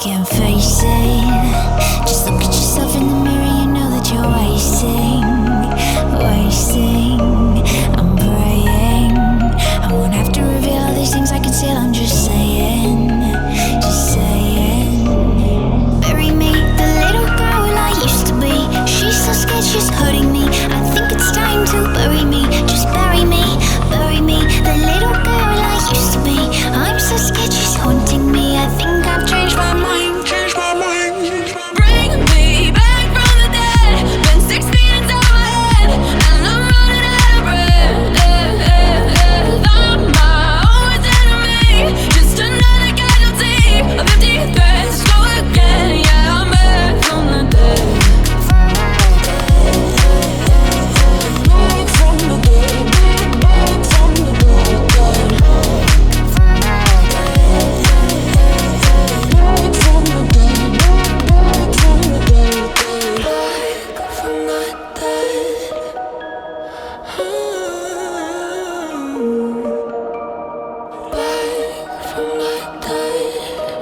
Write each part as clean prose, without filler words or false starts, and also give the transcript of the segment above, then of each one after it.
can't face it. Just look at yourself in the mirror, you know that you're wasting. I'm praying I won't have to reveal all these things I conceal. I'm just saying. Bury me, the little girl I used to be. She's so scared, she's hurting me. I think it's time to bury me. Just bury me, the little girl I used to be. I'm so scared, she's haunting me. I think I've changed my mind. Bring me back from the dead. Been 6 feet into my head, and I'm running out of breath. I'm my own enemy, just another casualty of empty threats. Go again, yeah, I'm back from the dead. Back from the dead. Back from the dead. Back from the dead. Back from the dead. Back from the dead. Back from the dead.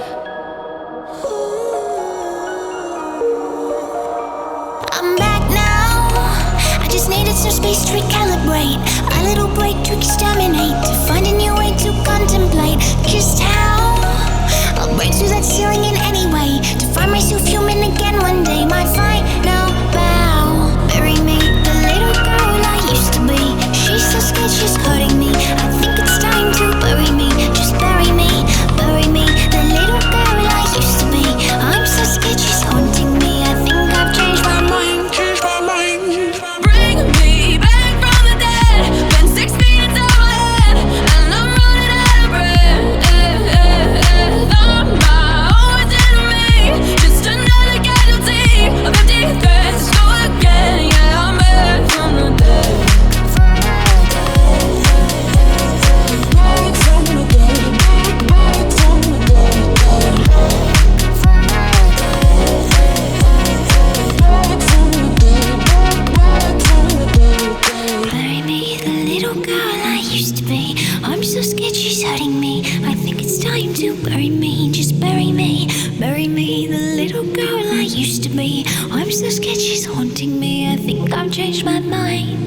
I'm back now. I just needed some space to recalibrate. A little break to exterminate. To find a new way to contemplate just how I'll break through that ceiling in any way. To find myself human again one day. My final bow. Bury me, the little girl I used to be. She's so scared, she's hurting me. I think it's time to bury me. Just bury me, the little girl I used to be. I'm so scared, she's haunting me. I think I've changed my mind. Bring me back from the dead. Been 6 feet into my head, and I'm running out of breath. I'm my own enemy, just another casualty of empty threats. Go again, yeah, I'm back from the dead. Back from the dead. Back from the dead. Back from the dead. Back from the dead. Bury me, the little girl I used to be. I'm so scared, she's hurting me. I think it's time to bury me. Just bury me, the little girl I used to be. I'm so scared, she's haunting me. I think I've changed my mind.